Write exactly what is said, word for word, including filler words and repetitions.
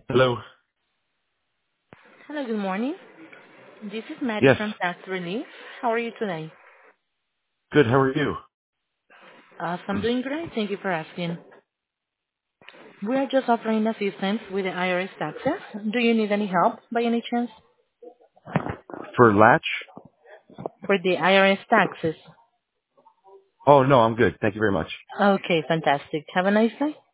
Hello. Hello, good morning. This is Maddie Yes. from Tax Relief. How are you today? Good. How are you? Uh, I'm doing great. Thank you for asking. We are just offering assistance with the I R S taxes. Do you need any help by any chance? For Latch? For the I R S taxes. Oh no, I'm good. Thank you very much. Okay, fantastic. Have a nice day.